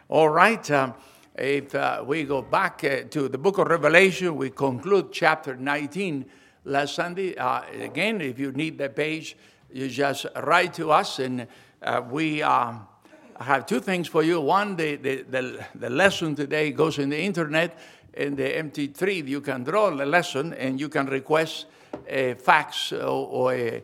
All right. If we go back to the book of Revelation, we conclude chapter 19 last Sunday. Again, if you need the page, you just write to us, and we have two things for you. One, the lesson today goes in the internet. In the MP3, you can draw the lesson, and you can request a fax or a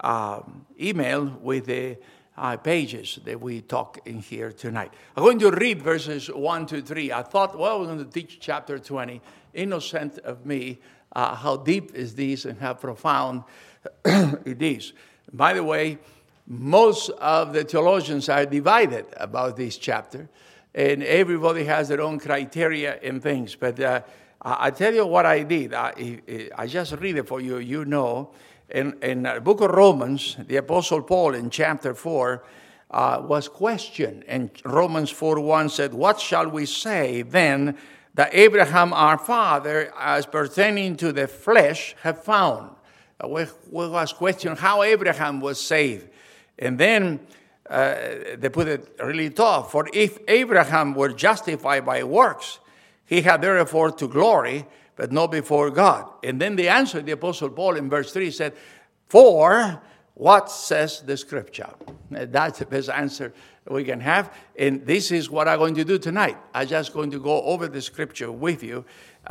email with the pages that we talk in here tonight. I'm going to read verses 1 to 3. I thought, well, we're going to teach chapter 20. Innocent of me, how deep is this and how profound it is. By the way, most of the theologians are divided about this chapter, and everybody has their own criteria and things. But I tell you what I did. I just read it for you. You know, in the book of Romans, the Apostle Paul in chapter 4 was questioned. And Romans 4:1 said, "What shall we say then that Abraham our father, as pertaining to the flesh, have found?" We was questioned how Abraham was saved. And then they put it really tough. "For if Abraham were justified by works, he had therefore to glory, but not before God." And then the answer, the Apostle Paul in verse 3 said, "For what says the Scripture?" That's the best answer we can have. And this is what I'm going to do tonight. I'm just going to go over the Scripture with you.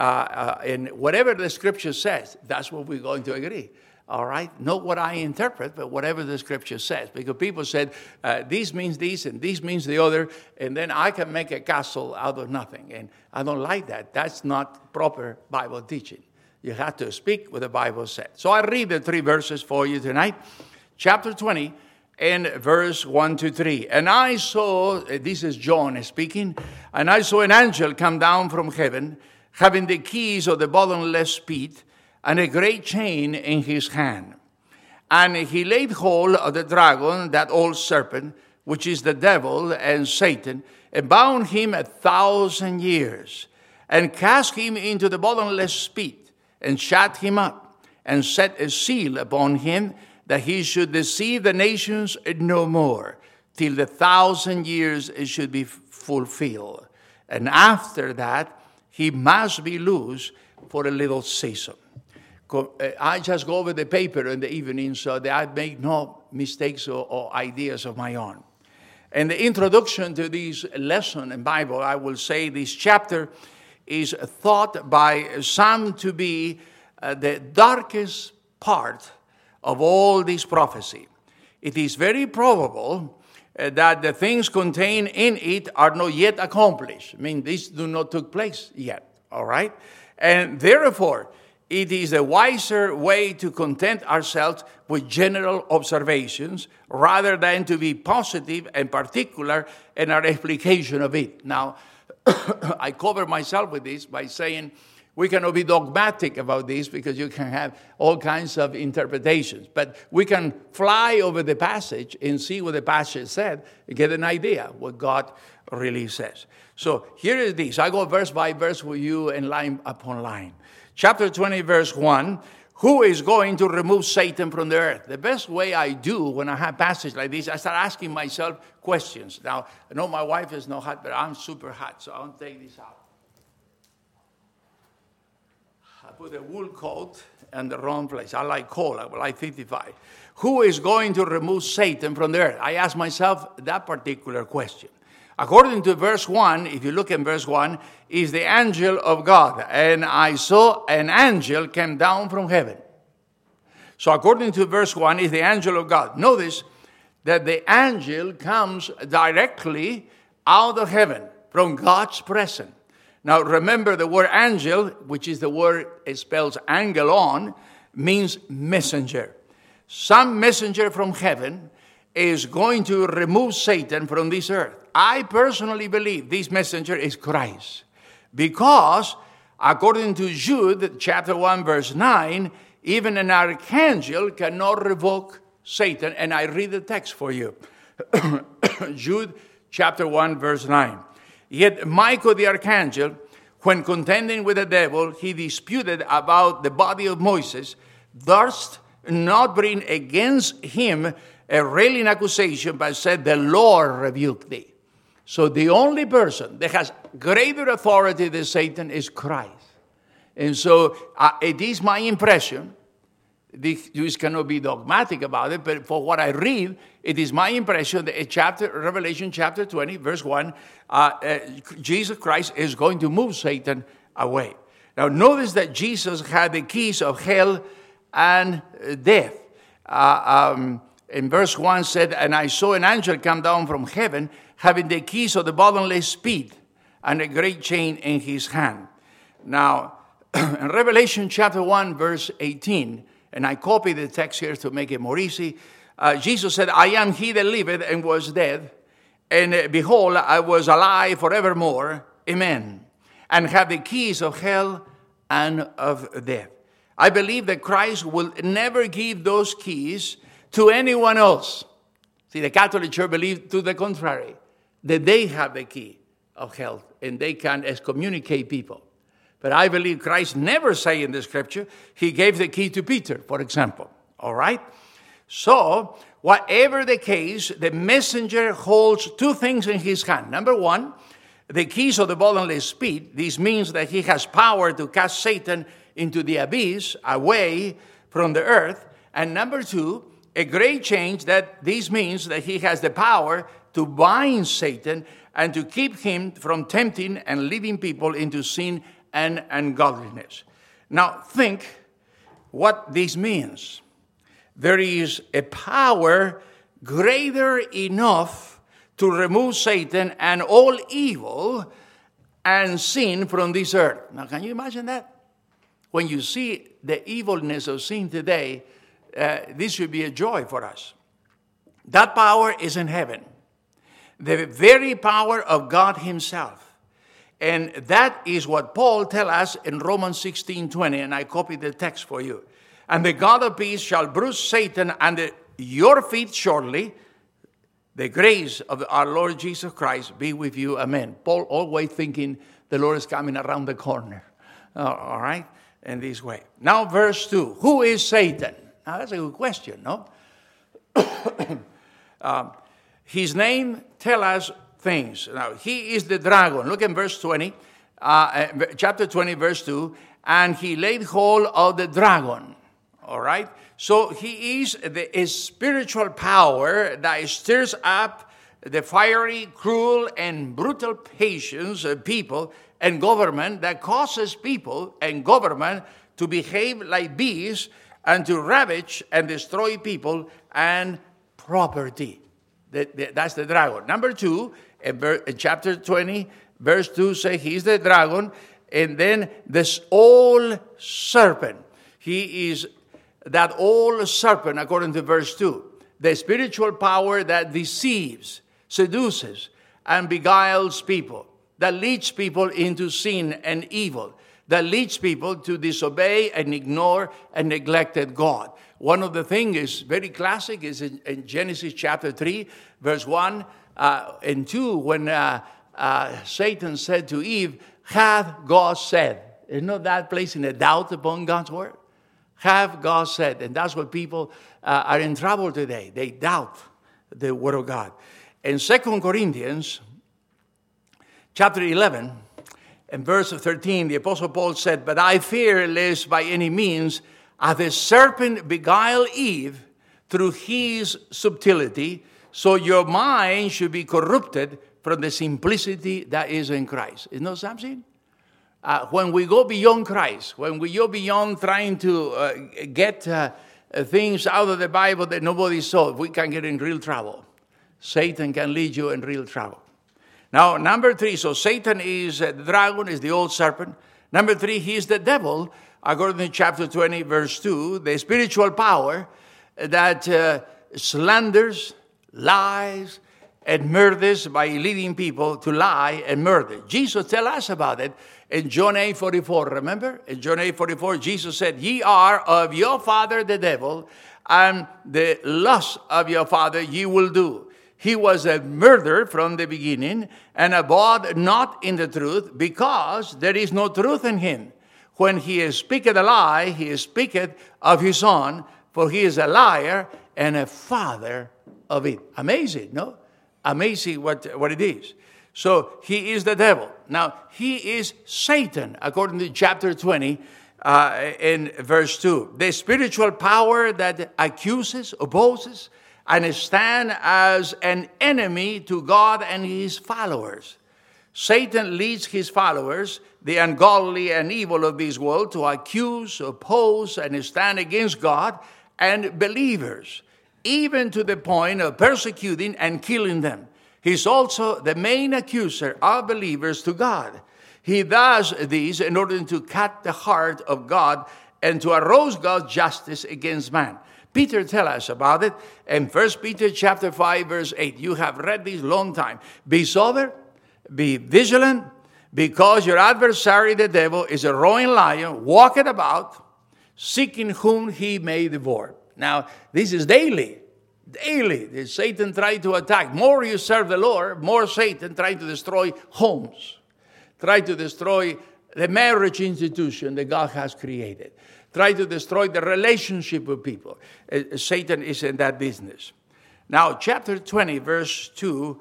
And whatever the Scripture says, that's what we're going to agree. All right? Not what I interpret, but whatever the Scripture says. Because people said, this means this and this means the other, and then I can make a castle out of nothing. And I don't like that. That's not proper Bible teaching. You have to speak what the Bible said. So I read the 3 verses for you tonight. Chapter 20 and verse 1 to 3. "And I saw," this is John speaking, "and I saw an angel come down from heaven, having the keys of the bottomless pit, and a great chain in his hand. And he laid hold of the dragon, that old serpent, which is the devil and Satan, and bound him 1,000 years, and cast him into the bottomless pit, and shut him up, and set a seal upon him, that he should deceive the nations no more, till the 1,000 years should be fulfilled. And after that, he must be loosed for a little season." I just go over the paper in the evening so that I make no mistakes or ideas of my own. In the introduction to this lesson in Bible, I will say this chapter is thought by some to be the darkest part of all this prophecy. It is very probable that the things contained in it are not yet accomplished. I mean, these do not take place yet, all right? And therefore, it is a wiser way to content ourselves with general observations rather than to be positive and particular in our application of it. Now, I cover myself with this by saying we cannot be dogmatic about this because you can have all kinds of interpretations. But we can fly over the passage and see what the passage said and get an idea what God really says. So here is this. I go verse by verse with you and line upon line. Chapter 20, verse 1, "Who is going to remove Satan from the earth?" The best way I do when I have passage like this, I start asking myself questions. Now, I know my wife is not hot, but I'm super hot, so I'll take this out. I put a wool coat in the wrong place. I like cold. I like 55. Who is going to remove Satan from the earth? I ask myself that particular question. According to verse 1, if you look in verse 1, is the angel of God. "And I saw an angel came down from heaven." So according to verse 1, is the angel of God. Notice that the angel comes directly out of heaven, from God's presence. Now remember, the word angel, which is the word it spells angelon, means messenger. Some messenger from heaven is going to remove Satan from this earth. I personally believe this messenger is Christ. Because, according to Jude, chapter 1, verse 9, even an archangel cannot revoke Satan. And I read the text for you. Jude, chapter 1, verse 9. "Yet Michael the archangel, when contending with the devil, he disputed about the body of Moses, durst not bring against him a railing accusation, but said, 'The Lord rebuked thee.'" So the only person that has greater authority than Satan is Christ. And so it is my impression, the Jews cannot be dogmatic about it, but for what I read, it is my impression that Revelation chapter 20, verse 1, Jesus Christ is going to move Satan away. Now notice that Jesus had the keys of hell and death. In verse 1 said, and I saw an angel come down from heaven, having the keys of the bottomless pit and a great chain in his hand. Now, in Revelation chapter 1, verse 18, and I copied the text here to make it more easy, Jesus said, I am he that liveth and was dead, and behold, I was alive forevermore, amen, and have the keys of hell and of death. I believe that Christ will never give those keys to anyone else. See, the Catholic Church believes to the contrary, that they have the key of hell and they can excommunicate people. But I believe Christ never say in the scripture, he gave the key to Peter, for example. All right? So, whatever the case, the messenger holds two things in his hand. Number one, the keys of the bottomless pit. This means that he has power to cast Satan into the abyss, away from the earth. And number two, a great change that this means that he has the power to bind Satan and to keep him from tempting and leading people into sin and ungodliness. Now think what this means. There is a power greater enough to remove Satan and all evil and sin from this earth. Now can you imagine that? When you see the evilness of sin today, this should be a joy for us. That power is in heaven. The very power of God himself. And that is what Paul tells us in Romans 16:20, and I copied the text for you. And the God of peace shall bruise Satan under your feet shortly. The grace of our Lord Jesus Christ be with you. Amen. Paul always thinking the Lord is coming around the corner. All right? In this way. Now verse 2. Who is Satan? Now that's a good question, no? His name tells us things. Now, he is the dragon. Look in verse 20, chapter 20, verse 2. And he laid hold of the dragon. All right? So he is the spiritual power that stirs up the fiery, cruel, and brutal patience of people and government that causes people and government to behave like beasts and to ravage and destroy people and property. That's the dragon. Number 2, in chapter 20, verse 2 says he's the dragon. And then this old serpent. He is that old serpent, according to verse 2. The spiritual power that deceives, seduces, and beguiles people. That leads people into sin and evil. That leads people to disobey and ignore and neglected God. One of the things is very classic is in Genesis chapter 3, verse 1 and 2, when Satan said to Eve, hath God said? Is not that placing a doubt upon God's word? Have God said? And that's what people are in trouble today. They doubt the word of God. In 2 Corinthians chapter 11, in verse 13, the Apostle Paul said, but I fear lest by any means as the serpent beguiled Eve through his subtlety, so your mind should be corrupted from the simplicity that is in Christ. Isn't that something? When we go beyond Christ, when we go beyond trying to get things out of the Bible that nobody saw, we can get in real trouble. Satan can lead you in real trouble. Now, number 3, so Satan is the dragon, is the old serpent. Number 3, he is the devil, according to chapter 20, verse 2, the spiritual power that slanders, lies, and murders by leading people to lie and murder. Jesus tells us about it in John 8:44. Remember? In John 8:44, Jesus said, ye are of your father the devil, and the lust of your father ye will do. He was a murderer from the beginning, and abode not in the truth, because there is no truth in him. When he speaketh a lie, he speaketh of his own, for he is a liar and a father of it. Amazing, no? Amazing what it is. So he is the devil. Now, he is Satan, according to chapter 20, in verse 2. The spiritual power that accuses, opposes, and stands as an enemy to God and his followers. Satan leads his followers, the ungodly and evil of this world, to accuse, oppose, and stand against God and believers, even to the point of persecuting and killing them. He's also the main accuser of believers to God. He does this in order to cut the heart of God and to arouse God's justice against man. Peter tells us about it in 1 Peter chapter 5, verse 8. You have read this long time. Be sober, be vigilant, because your adversary, the devil, is a roaring lion, walking about, seeking whom he may devour. Now, this is daily. Daily, Satan tried to attack. More you serve the Lord, more Satan trying to destroy homes, try to destroy the marriage institution that God has created, try to destroy the relationship with people. Satan is in that business. Now, chapter 20, verse 2,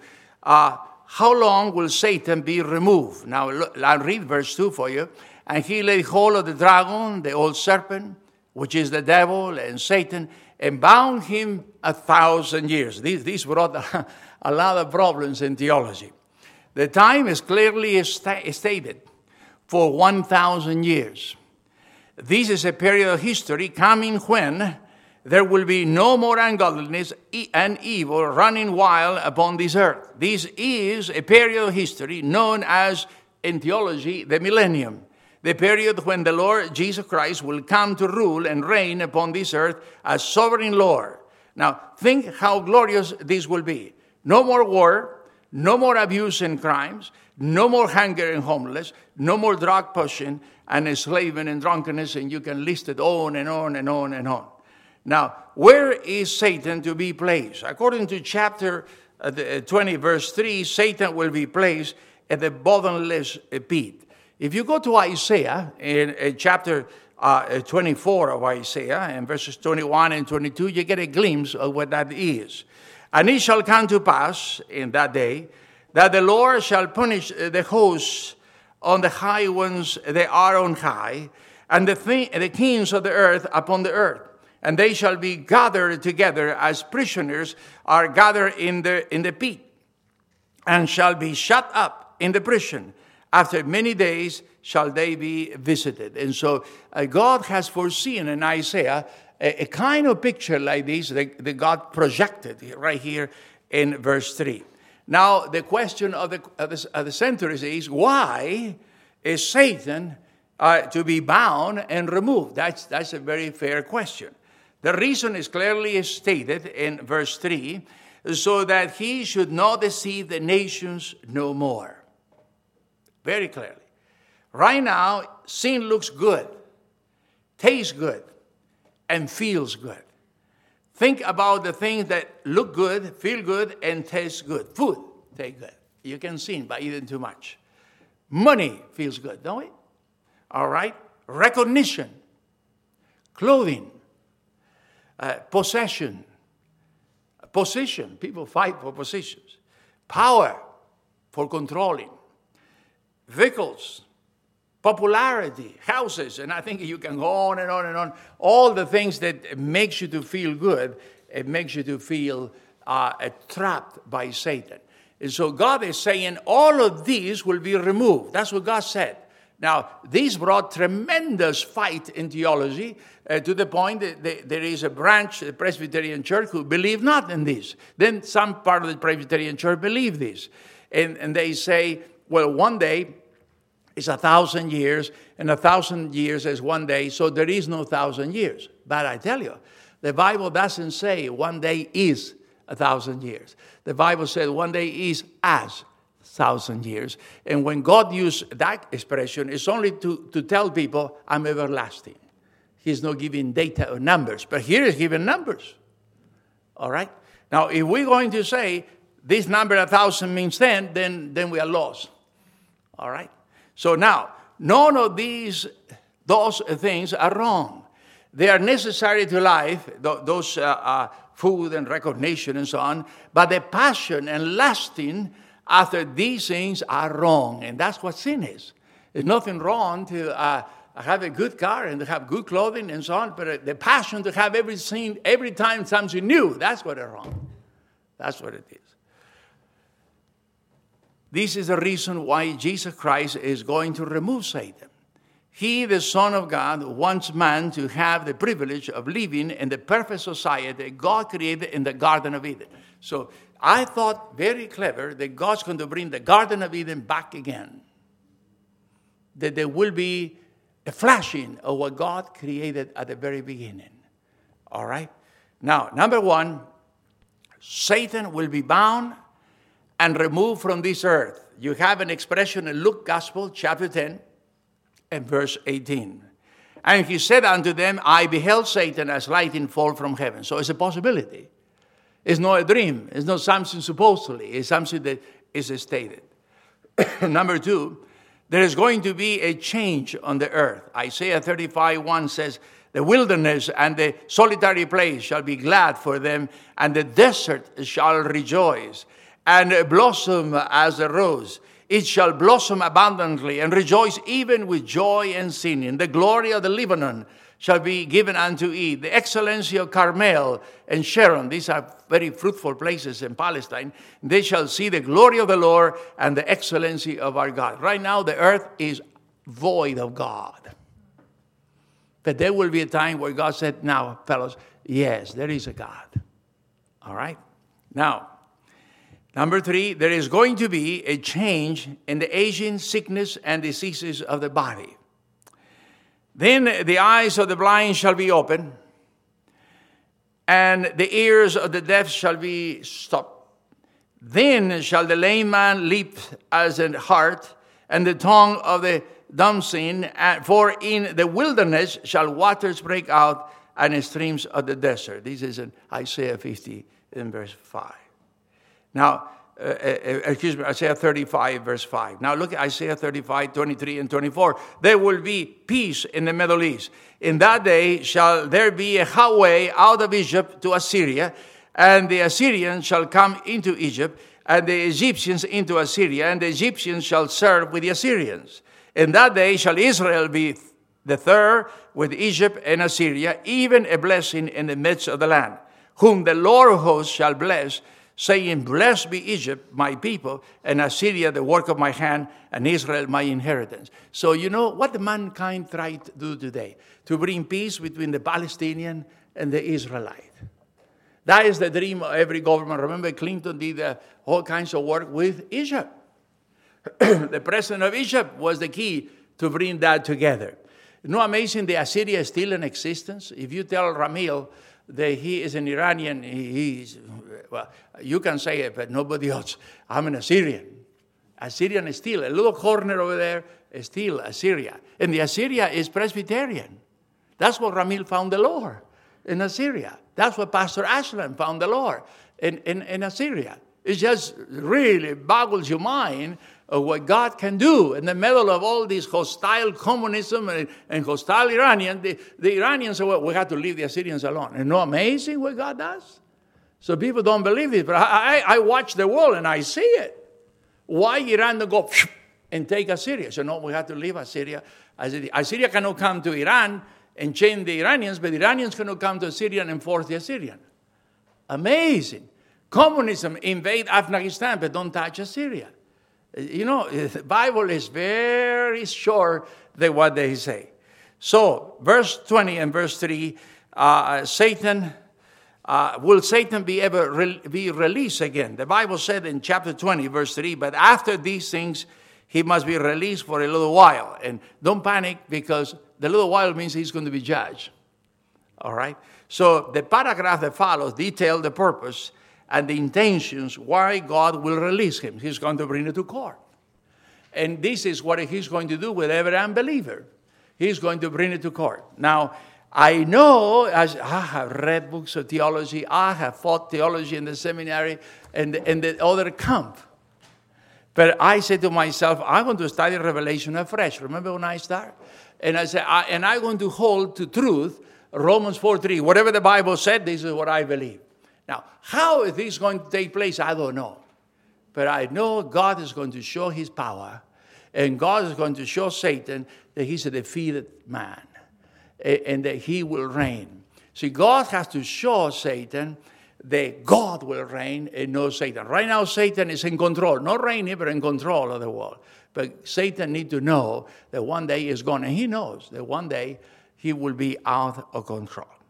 how long will Satan be removed? Now, I'll read verse 2 for you. And he laid hold of the dragon, the old serpent, which is the devil and Satan, and bound him 1,000 years. This brought a lot of problems in theology. The time is clearly stated for 1,000 years. This is a period of history coming when there will be no more ungodliness and evil running wild upon this earth. This is a period of history known as, in theology, the millennium. The period when the Lord Jesus Christ will come to rule and reign upon this earth as sovereign Lord. Now, think how glorious this will be. No more war, no more abuse and crimes, no more hunger and homeless, no more drug pushing and enslavement and drunkenness, and you can list it on and on and on and on. Now, where is Satan to be placed? According to chapter 20, verse 3, Satan will be placed at the bottomless pit. If you go to Isaiah, in chapter 24 of Isaiah, and verses 21 and 22, you get a glimpse of what that is. And it shall come to pass in that day that the Lord shall punish the hosts on the high ones that are on high, and the kings of the earth upon the earth. And they shall be gathered together as prisoners are gathered in the pit, and shall be shut up in the prison. After many days shall they be visited. And so God has foreseen in Isaiah a kind of picture like this that God projected right here in verse 3. Now, the question of the centuries is, why is Satan to be bound and removed? That's a very fair question. The reason is clearly stated in verse 3, so that he should not deceive the nations no more. Very clearly. Right now, sin looks good, tastes good, and feels good. Think about the things that look good, feel good, and taste good. Food tastes good. You can sin by eating too much. Money feels good, don't it? All right? Recognition, clothing, possession, position. People fight for positions. Power for controlling. Vehicles, popularity, houses, and I think you can go on and on and on. All the things that makes you to feel good, it makes you to feel trapped by Satan. And so God is saying all of these will be removed. That's what God said. Now, this brought tremendous fight in theology to the point that there is a branch, the Presbyterian Church, who believe not in this. Then some part of the Presbyterian Church believe this. And they say, well, one day is 1,000 years, and 1,000 years is one day, so there is no 1,000 years. But I tell you, the Bible doesn't say one day is 1,000 years. The Bible says one day is as 1,000 years. And when God used that expression, it's only to tell people, I'm everlasting. He's not giving data or numbers, but here is giving numbers. All right? Now, if we're going to say this number 1,000 means 10, then we are lost. All right? So now, none of those things are wrong. They are necessary to life, those food and recognition and so on, but the passion and lasting after these things are wrong. And that's what sin is. There's nothing wrong to have a good car and to have good clothing and so on, but the passion to have everything, every time something new, that's what is wrong. That's what it is. This is the reason why Jesus Christ is going to remove Satan. He, the Son of God, wants man to have the privilege of living in the perfect society God created in the Garden of Eden. So I thought very clever that God's going to bring the Garden of Eden back again. That there will be a flashing of what God created at the very beginning. All right? Now, number one, Satan will be bound and removed from this earth. You have an expression in Luke Gospel, chapter 10, and verse 18. And he said unto them, I beheld Satan as lightning fall from heaven. So it's a possibility. It's not a dream. It's not something supposedly. It's something that is stated. Number two, there is going to be a change on the earth. Isaiah 35:1 says, the wilderness and the solitary place shall be glad for them, and the desert shall rejoice, and blossom as a rose. It shall blossom abundantly, and rejoice even with joy and singing. The glory of the Lebanon shall be given unto it. The excellency of Carmel and Sharon, these are very fruitful places in Palestine. They shall see the glory of the Lord and the excellency of our God. Right now, the earth is void of God. But there will be a time where God said, now, fellows, yes, there is a God. All right? Now, number three, there is going to be a change in the aging, sickness, and diseases of the body. Then the eyes of the blind shall be opened, and the ears of the deaf shall be stopped. Then shall the lame man leap as an hart, and the tongue of the dumb sing. For in the wilderness shall waters break out, and streams of the desert. This is in Isaiah 50 in verse 5. Now, Isaiah 35, verse 5. Now look at Isaiah 35, 23 and 24. There will be peace in the Middle East. In that day shall there be a highway out of Egypt to Assyria, and the Assyrians shall come into Egypt, and the Egyptians into Assyria, and the Egyptians shall serve with the Assyrians. In that day shall Israel be the third with Egypt and Assyria, even a blessing in the midst of the land, whom the Lord of hosts shall bless, saying, blessed be Egypt, my people, and Assyria, the work of my hand, and Israel, my inheritance. So you know what the mankind tried to do today? To bring peace between the Palestinian and the Israelite. That is the dream of every government. Remember, Clinton did all kinds of work with Egypt. The president of Egypt was the key to bring that together. You know, amazing, the Assyria is still in existence. If you tell Ramil that he is an Iranian, well, you can say it, but nobody else. I'm an Assyrian. Assyrian is still, a little corner over there is still Assyria. And the Assyria is Presbyterian. That's what Ramil found the Lord in Assyria. That's what Pastor Ashland found the Lord in Assyria. It just really boggles your mind of what God can do in the middle of all this hostile communism and hostile Iranian. The Iranians say, well, we have to leave the Assyrians alone. And no amazing what God does? So people don't believe this, but I watch the world and I see it. Why Iran don't go and take Assyria? So no, we have to leave Assyria. Assyria cannot come to Iran and change the Iranians, but the Iranians cannot come to Assyria and enforce the Assyrian. Amazing. Communism invade Afghanistan, but don't touch Assyria. You know, the Bible is very sure that what they say. So, verse 20 and verse 3, will Satan be ever be released again? The Bible said in chapter 20, verse 3, but after these things, he must be released for a little while. And don't panic, because the little while means he's going to be judged. All right? So, the paragraph that follows details the purpose and the intentions why God will release him. He's going to bring it to court. And this is what he's going to do with every unbeliever. He's going to bring it to court. Now, I know, as I have read books of theology, I have fought theology in the seminary and the other camp. But I said to myself, I want to study Revelation afresh. Remember when I started? And I said, and I'm going to hold to truth Romans 4:3. Whatever the Bible said, this is what I believe. Now, how is this going to take place? I don't know. but I know God is going to show his power, and God is going to show Satan that he's a defeated man, and that he will reign. See, God has to show Satan that God will reign and not Satan. Right now, Satan is in control, not reigning, but in control of the world. But Satan needs to know that one day is gone, and he knows that one day he will be out of control.